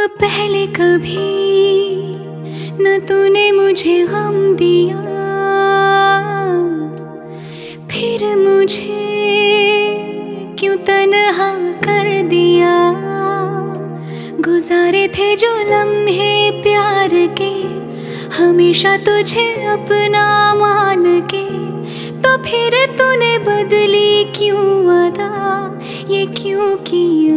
पहले कभी न तूने मुझे गम दिया, फिर मुझे क्यों तन्हा कर दिया। गुजारे थे जो लम्हे प्यार के, हमेशा तुझे अपना मान के, तो फिर तूने बदली क्यों अदा, ये क्यों किया।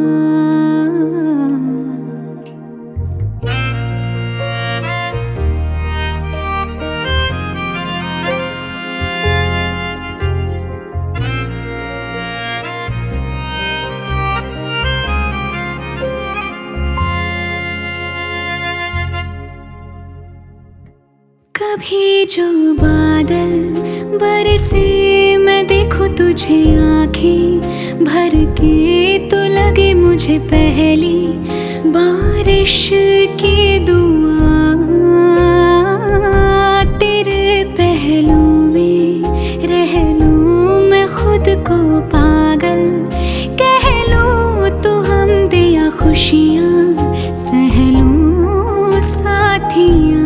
कभी जो बादल बरसे, मैं देखूं तुझे आंखें भर के, तो लगे मुझे पहली बारिश की दुआ। तेरे पहलू में रह लूं मैं खुद को पागल, कह लूं तू हम दिया खुशियाँ सह लूं साथियाँ।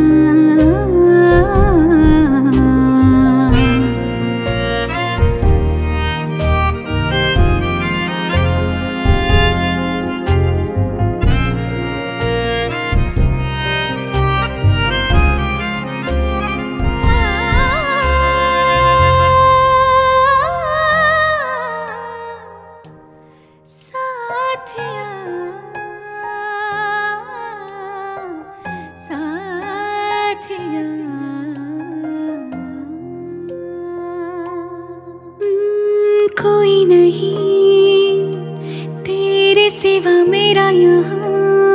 कोई नहीं तेरे सिवा मेरा यहाँ,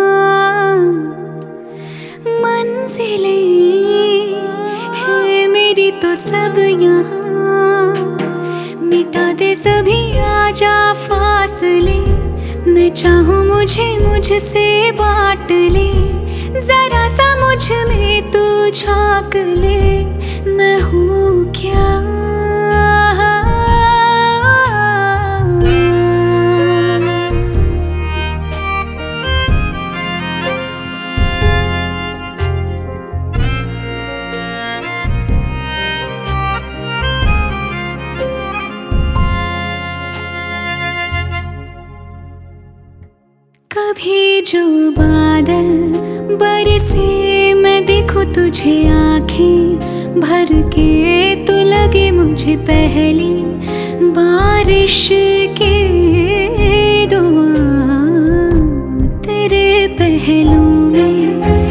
मंजिलें है मेरी तो सब यहाँ। मिटा दे सभी आजा फासले, मैं चाहूँ मुझे मुझसे बांट ले। जरा सा मुझ में तू झाँक ले, मैं हूँ क्या। कभी जो बादल बरसे, मैं देखूं तुझे आंखें भर के, तो लगे मुझे पहली बारिश की दुआ। तेरे पहलू में